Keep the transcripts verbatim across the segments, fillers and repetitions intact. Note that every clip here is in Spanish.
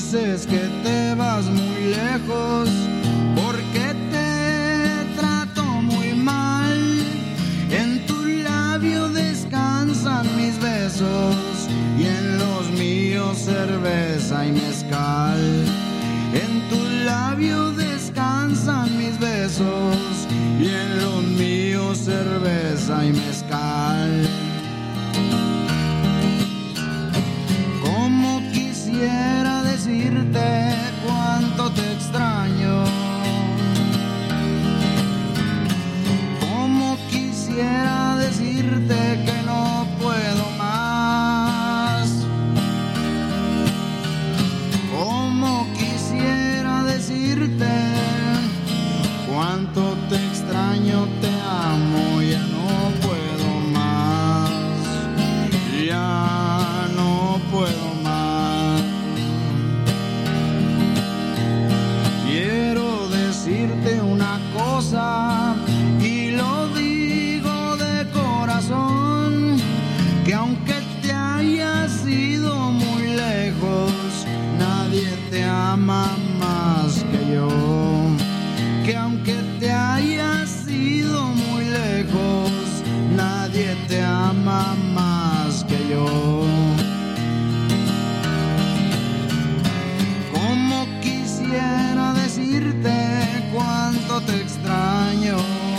dices que te vas muy lejos porque te trato muy mal. En tu labio descansan mis besos y en los míos cerveza y mezcal. En tu labio descansan mis besos y en los míos cerveza y mezcal. Como quisiera decirte cuánto te extraño, como quisiera decirte que no puedo más, como quisiera decirte cuánto te extraño, te amo, ya no puedo más, ya no puedo más. Quiero decirte una cosa y lo digo de corazón, que aunque te hayas ido muy lejos, nadie te ama más que yo. Que aunque te hayas ido muy lejos, nadie te ama más que yo. Como quisiera decirte cuánto te extraño,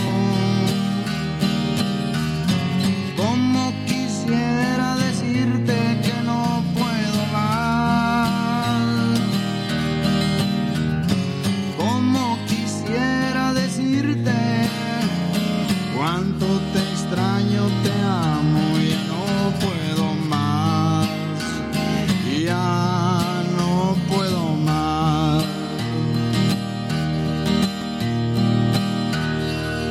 como quisiera decirte que no puedo más, como quisiera decirte cuánto te extraño, te amo, ya no puedo más, ya no puedo más.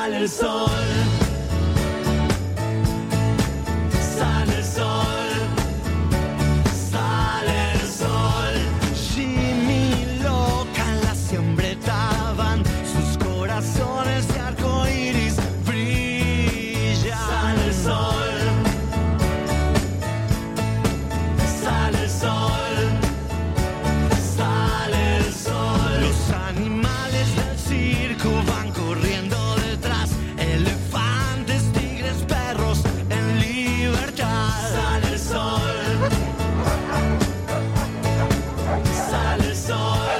Sale el sol. Sale el sol. Sale el sol. Jimmy y Loca la siembretaban. Sus corazones de arco iris brillan. Sale el sol. Sale el sol. Sale el sol. Los animales del circo van corriendo detrás. Elefantes, tigres, perros en libertad. Sale el sol. Sale el sol.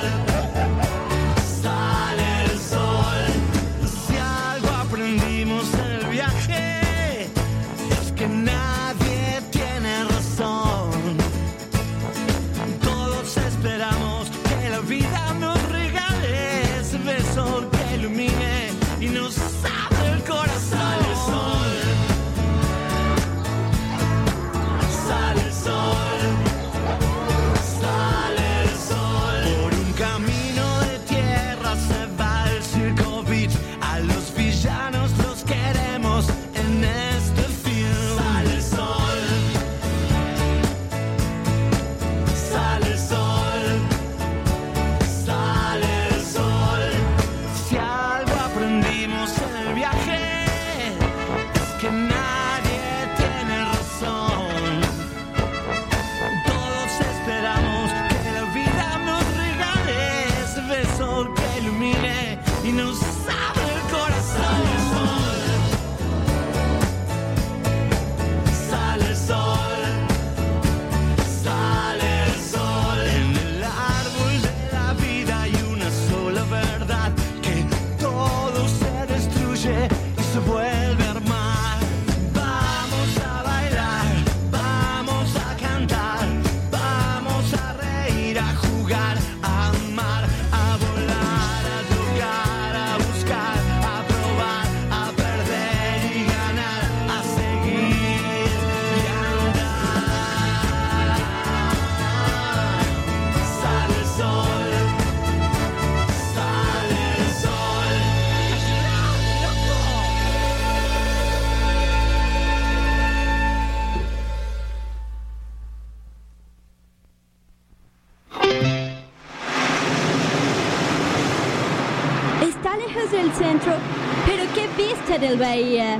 Sale el sol. Si algo aprendimos en el viaje es que nadie tiene razón. Todos esperamos que la vida nos regale ese beso que ilumine y nos abre el corazón. Sale el sol. Sale el sol. Sale el sol. Por un camino de tierra se va el circo beat. A los villanos los queremos en este film. Sale el sol. Sale el sol. Sale el sol. Si algo aprendimos en el viaje es que nadie tiene razón. Todos esperamos que la vida nos regale ese beso que ilumine y nos abre el corazón. Sale el sol. Sale el sol. En el árbol de la vida hay una sola verdad, que todo se destruye y se vuelve a armar. Vamos a bailar, vamos a cantar, vamos a reír, a jugar, a amar, a volar, a tocar, a buscar, a probar, a perder y ganar, a seguir y andar. Sale el sol. Sale el sol. Está lejos del centro, pero qué vista del bahía.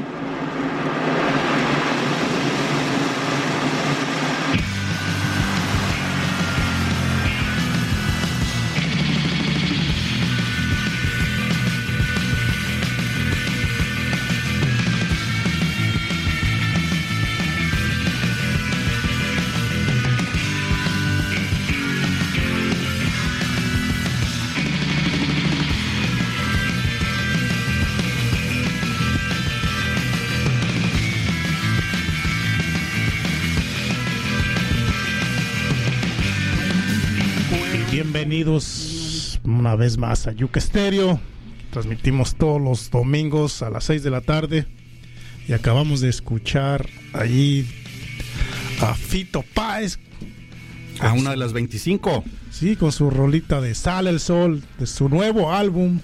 Bienvenidos una vez más a Yuca Estéreo. Transmitimos todos los domingos a las seis de la tarde. Y acabamos de escuchar allí a Fito Páez. A una de las veinticinco. Sí, con su rolita de Sale el Sol, de su nuevo álbum.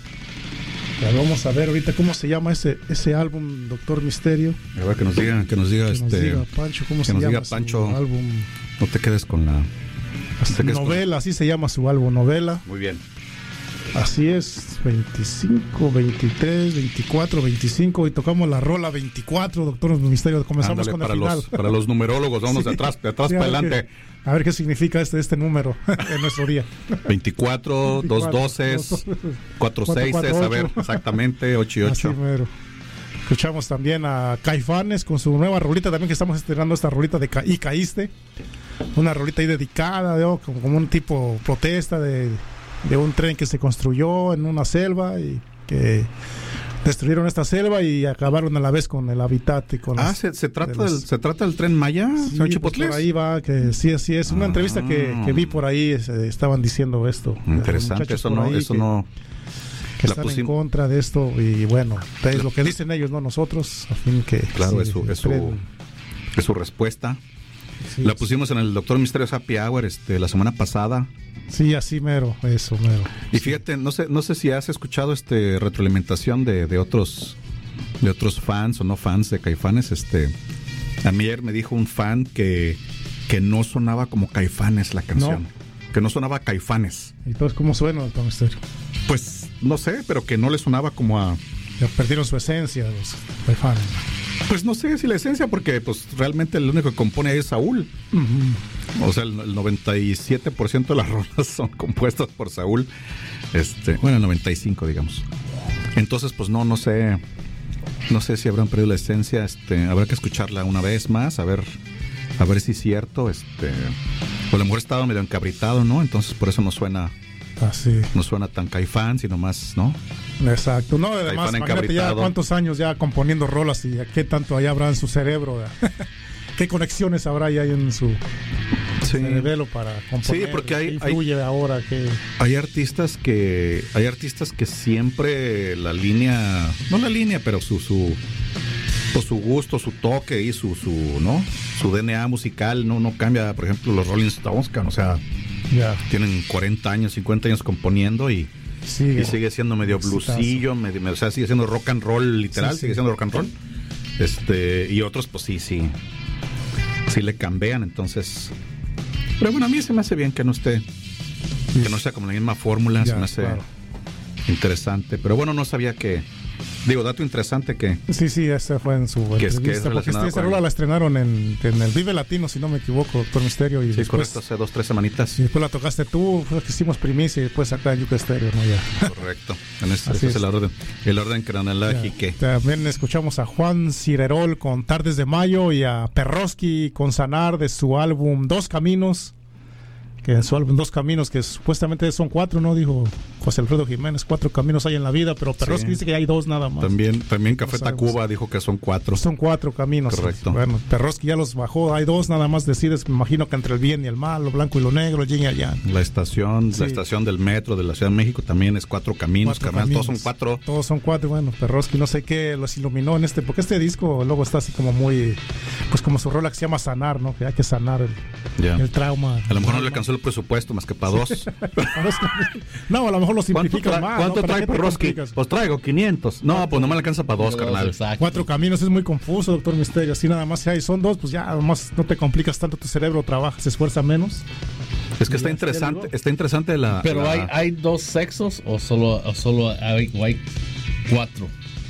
Ya vamos a ver ahorita cómo se llama ese ese álbum, Doctor Misterio. A ver, que nos diga, que nos diga, que este, nos diga Pancho, cómo que se nos llama diga Pancho, su álbum. No te quedes con la Este, novela, así se llama su álbum, Novela. Muy bien. Así es, veinticinco, veintitrés, veinticuatro, veinticinco. Y tocamos la rola veinticuatro, Doctor Misterio. Comenzamos Ándale, con para el final. Los, para los numerólogos, vamos Sí. de atrás, de atrás Sí, para a ver adelante. qué- a ver qué significa este, este número en nuestro día. veinticuatro, dos doces, cuatro seises, a ver, exactamente, ocho y Así ocho. mero. Escuchamos también a Caifanes con su nueva rolita también, que estamos estrenando esta rolita de Ca- Y Caíste. Una rolita ahí dedicada, ¿no? como, como un tipo protesta de, de un tren que se construyó en una selva y que destruyeron esta selva y acabaron a la vez con el hábitat y con Ah, las- ¿se, se trata de los- del, ¿se trata del Tren Maya, Sí, señor pues Chipotles? por ahí va, que sí, así es. Una Ah. entrevista que, que vi por ahí, eh, estaban diciendo esto. Interesante, Muchachos eso por no, ahí eso que- no. que la están en pusim- contra de esto y bueno, es lo que dicen ellos, no nosotros, a fin que Claro, sí, es su, es entren- su, es su respuesta. Sí, la sí. pusimos en el Doctor Misterios Happy Hour este, la semana pasada. Sí, así mero, eso mero. Y fíjate, no sé, no sé si has escuchado este retroalimentación de, de otros de otros fans o no fans de Caifanes. Este, a mí ayer me dijo un fan que, que no sonaba como Caifanes la canción. No. Que no sonaba a Caifanes. ¿Y entonces cómo suena, Doctor Misterio? Pues no sé, pero que no le sonaba como a... Ya perdieron su esencia los Caifanes. Pues no sé si la esencia, porque pues realmente el único que compone ahí es Saúl. Uh-huh. O sea, el, el noventa y siete por ciento de las rolas son compuestas por Saúl. Este, bueno, el noventa y cinco, digamos. Entonces, pues no, no sé, no sé si habrán perdido la esencia. Este, habrá que escucharla una vez más, a ver, a ver si es cierto. Este, o a lo mejor estaba medio encabritado, ¿no? Entonces por eso no suena, así. No suena tan Caifán, sino más, ¿no? Exacto, no, además, imagínate ya cuántos años ya componiendo rolas y qué tanto allá habrá en su cerebro, qué conexiones habrá ahí en su sí. cerebelo para componer. Sí, porque hay, ¿qué influye hay, ahora que hay artistas que hay artistas que siempre la línea, no la línea, pero su su pues su gusto, su toque y su su, ¿no? Su D N A musical no no cambia. Por ejemplo, los Rolling Stones, o sea, yeah. tienen cuarenta años, cincuenta años componiendo y Sigue. Y sigue siendo medio bluesillo, medio, o sea, sigue siendo rock and roll literal, sí, sigue sí. siendo rock and roll. Este, y otros pues sí, sí. Sí le cambian, entonces. Pero bueno, a mí se me hace bien que no esté sí. que no sea como la misma fórmula, ya, se me hace claro. interesante, pero bueno, no sabía que digo, dato interesante que sí, sí, ese fue en su que es, que es porque esta rola la estrenaron en, en el Vive Latino, si no me equivoco, Doctor Misterio. Y sí, después, correcto, hace dos, tres semanitas. Y después la tocaste tú, fue que hicimos primicia y después acá en Yuca Estéreo, ¿no? Ya. Correcto, en ese, ese es el orden, el orden cronológico. También escuchamos a Juan Cirerol con Tardes de Mayo y a Perroski con Sanar de su álbum Dos Caminos. Que en su álbum Dos Caminos, que supuestamente son cuatro, ¿no? Dijo José Alfredo Jiménez, cuatro caminos hay en la vida, pero Perroski sí. dice que hay dos nada más. También, también Café Tacuba dijo que son cuatro. Son cuatro caminos. Correcto. Bueno, Perroski ya los bajó, hay dos nada más decides, me imagino que entre el bien y el mal, lo blanco y lo negro, el yin y el yang. La estación, sí. la estación del metro de la Ciudad de México también es cuatro caminos, cuatro carnal, caminos. todos son cuatro. Todos son cuatro, bueno, Perroski no sé qué los iluminó en este, porque este disco luego está así como muy, pues como su rola que se llama Sanar, ¿no? Que hay que sanar el, yeah. el trauma. A lo mejor no le alcanzó el presupuesto más que para dos. No, a lo mejor lo simplifican más. ¿Cuánto ¿no? trae Perroski? Pues traigo quinientos. No, pues no me alcanza para dos, carnal. Exacto. Cuatro caminos es muy confuso, Doctor Misterio. Así nada más si hay, son dos, pues ya además no te complicas tanto, tu cerebro trabaja, se esfuerza menos. Es que está interesante, está interesante la... Pero la... hay hay dos sexos o solo, o solo hay, o hay cuatro.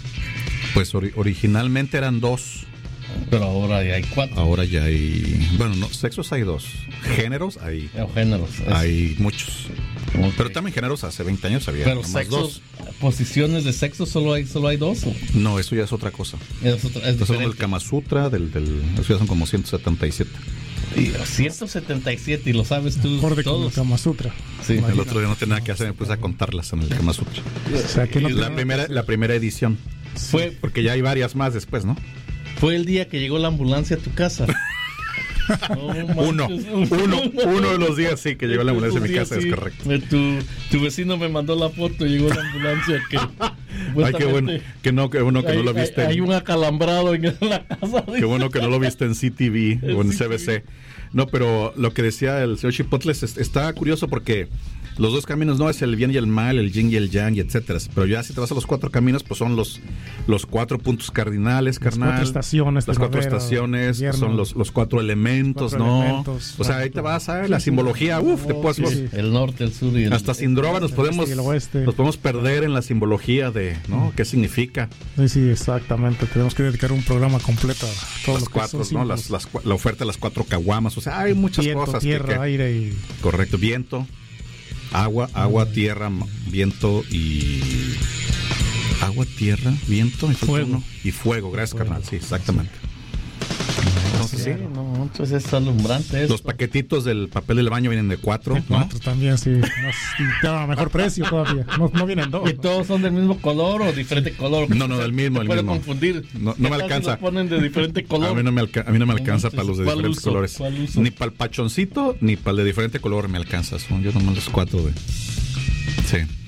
Pues ori- originalmente eran dos. Pero ahora ya hay cuatro. Ahora ya hay... Bueno, no, sexos hay dos. Géneros hay... No, géneros. Es... Hay muchos. Okay. Pero también géneros hace veinte años había Pero sexos, dos. Posiciones de sexo solo hay solo hay dos. ¿O? No, eso ya es otra cosa. Es otra, es Entonces, del Kama Sutra, del, del, eso ya son como ciento setenta y siete. Y ciento setenta y siete, y lo sabes tú todos. Con el Kama Sutra. Sí, Imagina. El otro día no tenía nada que hacer, me puse a contarlas en el Kama Sutra. O sea, que no la, primera, la primera edición. Fue porque ya hay varias más después, ¿no? Fue el día que llegó la ambulancia a tu casa. No, uno, uno, uno de los días sí que llegó la ambulancia a mi casa, sí, es correcto. Tu, tu vecino me mandó la foto, llegó la ambulancia que ay, qué bueno que no, qué bueno que hay, no lo viste. Hay, hay un acalambrado en la casa. Qué bueno que no lo viste en C T V o en C B C. No, pero lo que decía el señor Chipotles está curioso porque los dos caminos no es el bien y el mal, el yin y el yang, y etcétera. Pero ya si te vas a los cuatro caminos, pues son los los cuatro puntos cardinales, carnal. Las cuatro estaciones. Las cuatro estaciones, invierno, son los, los cuatro elementos, cuatro ¿no? Elementos, o sea, ahí te vas a ver la simbología, uff, te puedes... Sí, sí. El norte, el sur y el... Hasta sin droga nos podemos, nos podemos perder en la simbología de, ¿no? Mm. ¿Qué significa? Sí, sí, exactamente. Tenemos que dedicar un programa completo a todos los cuatro, ¿no? Las, las, la oferta de las cuatro caguamas, o sea, hay muchas viento, cosas. Tierra, que, que... aire y... Correcto, viento. Agua, agua, tierra, viento y... Agua, tierra, viento y fuego. Y fuego, gracias, fuego. Carnal. Sí, exactamente. Entonces, sí, no, entonces es alumbrante. Los paquetitos del papel del baño vienen de cuatro. De cuatro, ¿no? También, sí. Te da mejor precio todavía. No, no vienen dos. ¿Y todos son del mismo color o diferente color? No, no, del mismo. Se puede mismo. confundir. No, no me alcanza. Los ponen de diferente color. A mí no me, alca- a mí no me alcanza para los de diferentes uso? colores. Ni para el pachoncito, ni para el de diferente color me alcanza. Son yo nomás los cuatro de. Sí.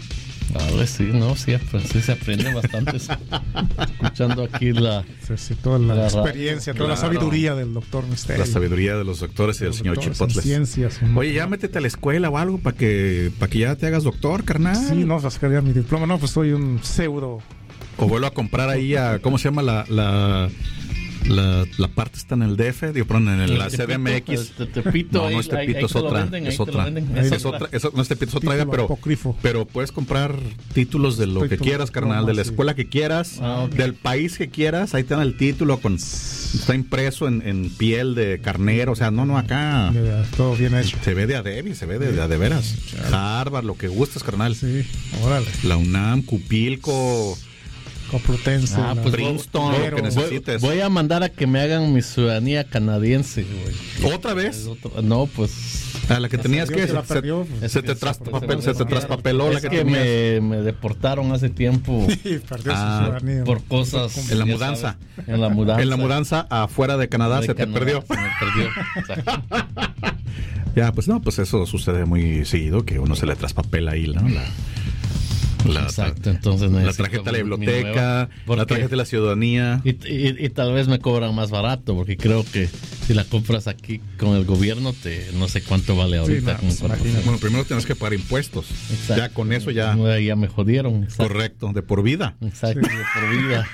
A ver, sí, no, sí, pues, sí se aprende bastante escuchando aquí la... Sí, sí, toda la, La- experiencia, toda la Claro. sabiduría del doctor Misterio. La sabiduría de los doctores y del Los señor doctores en Chipotles. ciencias, en- Oye, ya métete a la escuela o algo para que, para que ya te hagas doctor, carnal. Sí, no, sacaría mi diploma. No, pues soy un pseudo. O vuelvo a comprar ahí a, ¿cómo se llama la, la, la, la parte está en el D F? Digo, perdón, en el, la C D M X. El Tepito, No, ahí- no es ahí- Tepito, ahí es te lo otra. venden, ahí Es te lo otra. venden. Ahí Es Es otra. otra, eso no es Tepito, es otra, Título pero, apócrifo. pero puedes comprar títulos de lo que Título, quieras, carnal, de la sí. escuela que quieras, Ah, ok. del país que quieras, ahí te dan el título, con está impreso en, en piel de carnero, o sea, no, no, acá Ya, todo bien hecho. se ve de a Debbie, se ve de, de a de veras. Harvard, lo que gustes, carnal. Sí, órale. La UNAM, Cupilco, Complutense. Ah, la- pues Princeton, voy- lo que voy- necesites. Voy a mandar a que me hagan mi ciudadanía canadiense, güey. ¿Otra vez? Es otro- No, pues... A la que tenías perdió, que se la se, perdió, pues. se te Es que traspapel- se- se te traspapeló la Es que, que tenías. me, me deportaron hace tiempo Sí, perdió Ah, su ciudadanía. por cosas... En la ya mudanza. sabes, en la mudanza. En la mudanza afuera de Canadá De se te Canadá, perdió. Se me perdió. Exacto. Ya, pues no, pues eso sucede muy seguido, que uno se le traspapela ahí, ¿no? La, la, Exacto, entonces la necesito tarjeta de la mi- mi biblioteca, nueva, porque- la tarjeta de la ciudadanía. Y, y- y tal vez me cobran más barato, porque creo que si la compras aquí con el gobierno, te no sé cuánto vale ahorita. no, como pues, cuatro- imagínate. Bueno, primero tienes que pagar impuestos. Exacto. Ya con eso ya, Ya, ya me jodieron. Exacto. correcto, de por vida. Exacto, de por vida.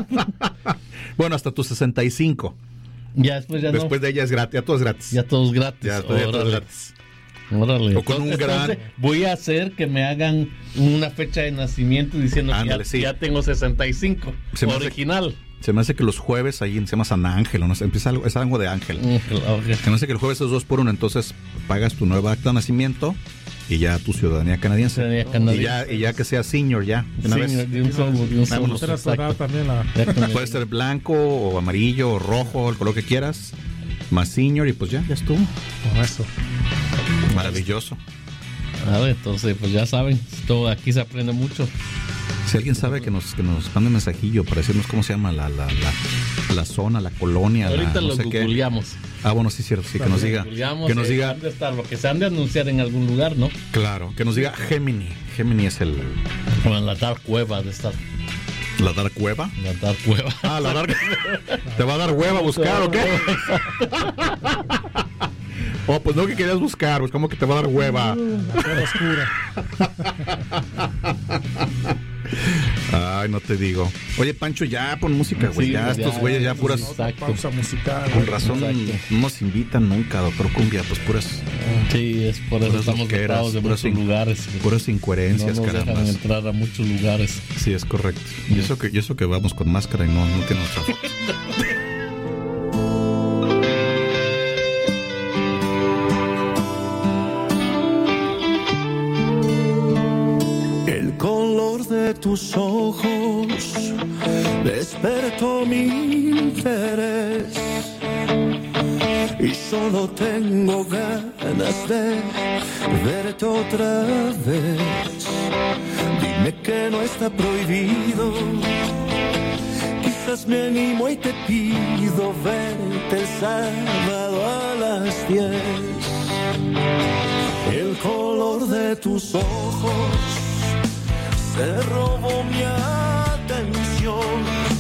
Bueno, hasta tus sesenta y cinco. Ya después ya Después no. de ella es gratis, ya todo es gratis. Ya todo es gratis. Ya todo, ya todo es Órale. gratis. Órale. O con un gran- Voy a hacer que me hagan una fecha de nacimiento diciendo Ándale, que ya, sí. ya tengo sesenta y cinco. Se me hace- Original. Se me hace que los jueves ahí se llama San Ángel, o no sé, empieza algo, es algo de ángel. Mm, ok. Se me hace que el jueves es dos por uno, entonces pagas tu nueva acta de nacimiento y ya tu ciudadanía canadiense. Ciudadanía Y canadiense. ya, y ya que sea senior ya, de una Sí, vez. de un solo, de un solo. Vámonos. Era su edad Exacto. también la. Ya con el- Puede ser blanco o amarillo o rojo, el color que quieras, más senior y pues ya, ya estuvo. Con eso. Maravilloso. A ver, entonces, pues ya saben, todo aquí se aprende mucho. Si alguien sabe que nos, que nos mande un mensajillo para decirnos cómo se llama la, la, la, la zona, la colonia, la, Ahorita no lo sé qué. googleamos. Ah, bueno, sí, cierto, sí, que nos diga. Googleamos, Que nos eh, diga, ¿dónde está? Lo que se han de anunciar en algún lugar, ¿no? claro, que nos diga Gemini. Gemini es el, O en la dark cueva de esta. la dark cueva. La dark cueva. Ah, la dark. ¿Te va a dar hueva a buscar o qué? Oh, pues no que querías buscar, pues como que te va a dar hueva. Era oscura. Ay, no te digo. Oye, Pancho, ya pon música, güey. Sí, ya, ya, estos güeyes ya sí, puras. Exacto. Pausa musical. Con razón Exacto. no nos invitan nunca, doctor Cumbia, pues puras, Sí, es por eso Puras estamos loqueras, vetados de puras muchos in- lugares. puras No incoherencias, nos dejan caramba. entrar a muchos lugares. Sí, es correcto. Y eso que, y eso que vamos con máscara y no, no tiene nuestra foto. El color de tus ojos despertó mi interés y solo tengo ganas de verte otra vez. Dime que no está prohibido, quizás me animo y te pido verte el sábado a las diez. El color de tus ojos se robó mi atención.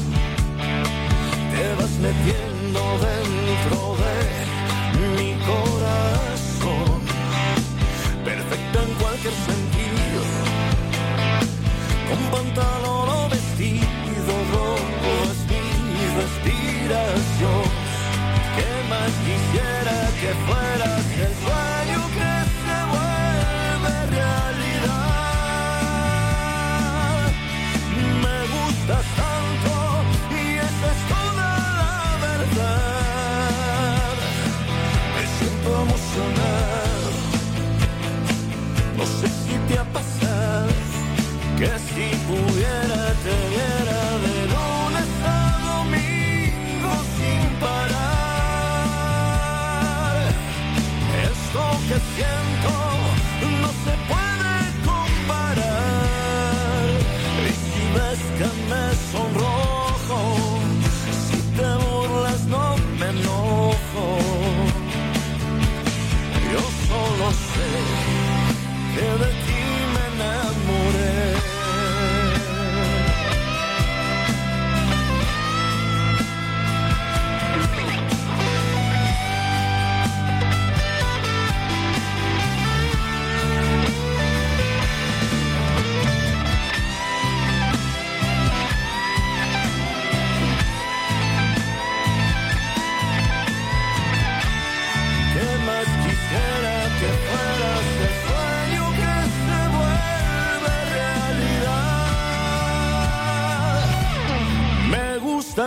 Te vas metiendo dentro de mi corazón, perfecta en cualquier sentido, con pantalón o vestido rojo es mi respiración. ¿Qué más quisiera que fueras el sueño que se vuelve realidad? Me gustas tanto y esa es toda la verdad.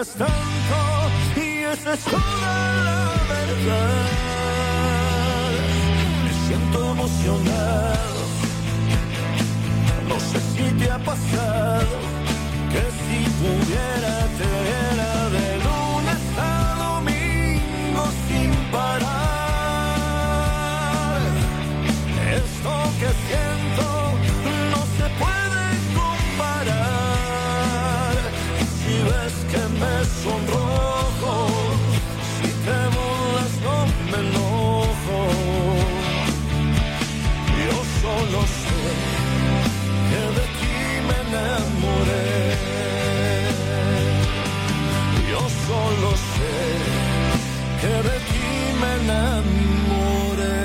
mientras tanto, y esa es toda la verdad. Me siento emocionado, no sé si te ha pasado, que si pudiera te viera de lunes a domingo sin parar. Esto que siento no se puede comparar. Si ves que me sonrojo, si te burlas no me enojo. Yo solo sé que de ti me enamoré. Yo solo sé que de ti me enamoré.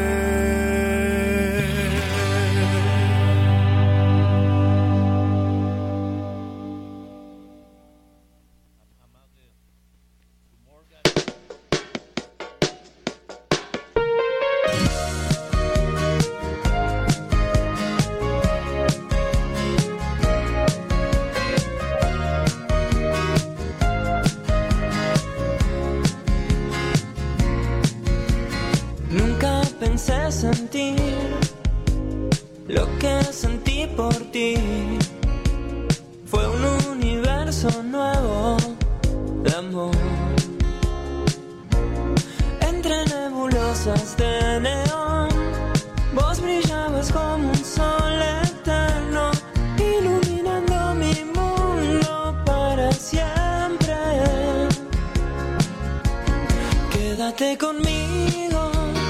Pensé sentir lo que sentí por ti. Fue un universo nuevo de amor. Entre nebulosas de neón, vos brillabas como un sol eterno, iluminando mi mundo para siempre. Quédate conmigo,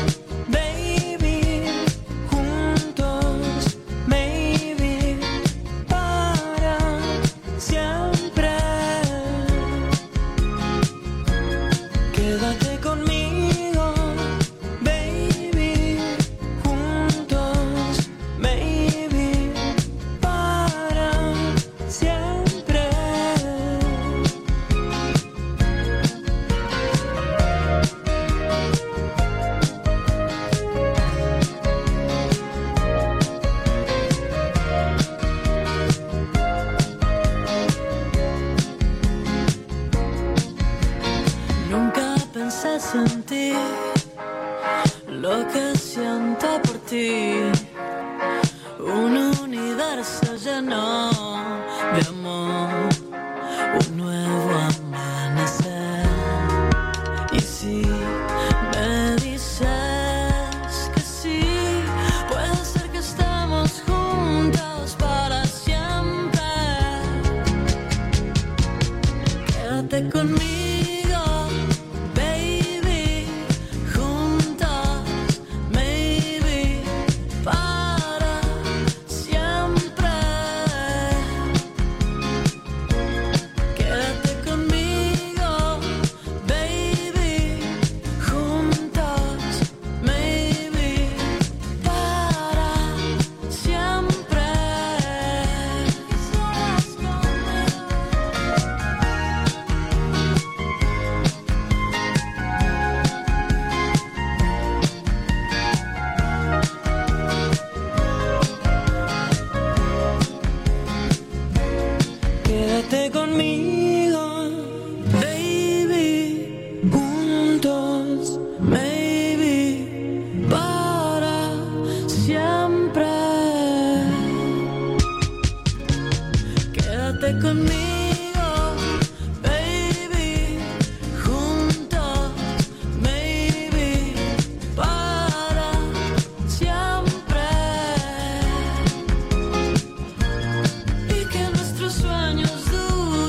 sentir lo que siento por ti. Un universo lleno de amor, un nuevo amanecer. Y si me dices que sí, puede ser que estemos juntos para siempre. Quédate conmigo, sueños duros.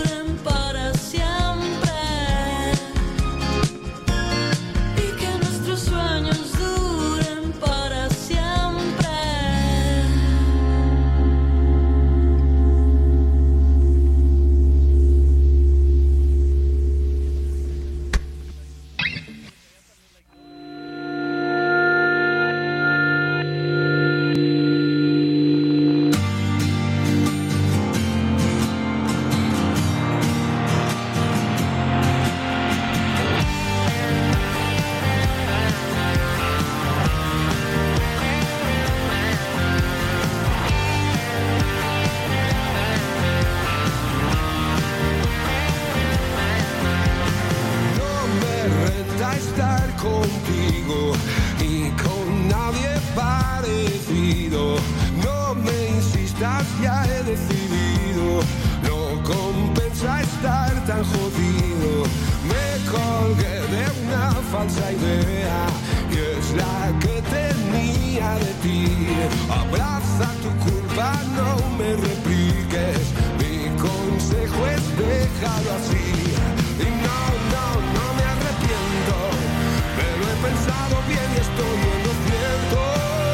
contigo y con nadie parecido. No me insistas, ya he decidido. No compensa estar tan jodido. Me colgué de una falsa idea que es la que tenía de ti. Abraza tu culpa, no me repliques. Mi consejo es déjalo así. Y no, no, no me arrepiento. Me lo he pensado bien y estoy en lo cierto.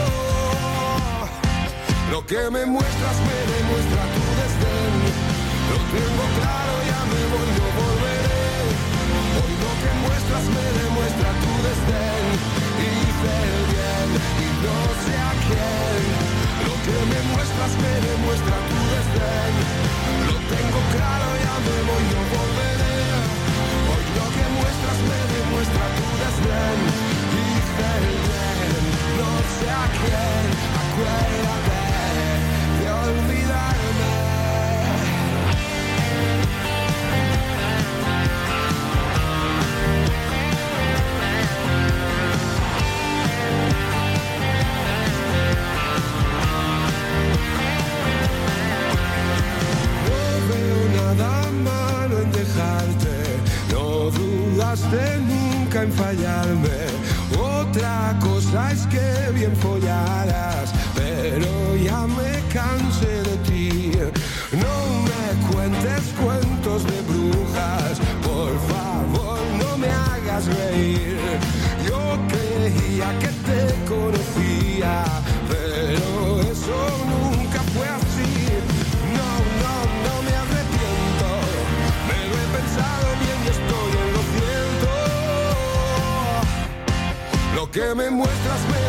Lo que me muestras me demuestra tu desdén. Lo tengo claro, ya me voy, no volveré. Hoy lo que muestras me demuestra tu desdén. Hice el bien y no sé a quién. Lo que me muestras me demuestra tu desdén. Lo tengo claro, ya me voy, no volveré. Hoy lo que muestras me demuestra tu desdén. Hice el bien, no sé a quién. Acuérdate de olvidarme. Nada malo en dejarte, no dudaste nunca en fallarme. Otra cosa es que bien follaras, pero ya me cansé de ti. No me cuentes cuentos de brujas, por favor no me hagas reír. Yo creía que te conocía, pero eso nunca fue así. No, no, no me arrepiento. Me lo he pensado bien y estoy en lo cierto. Lo que me muestras me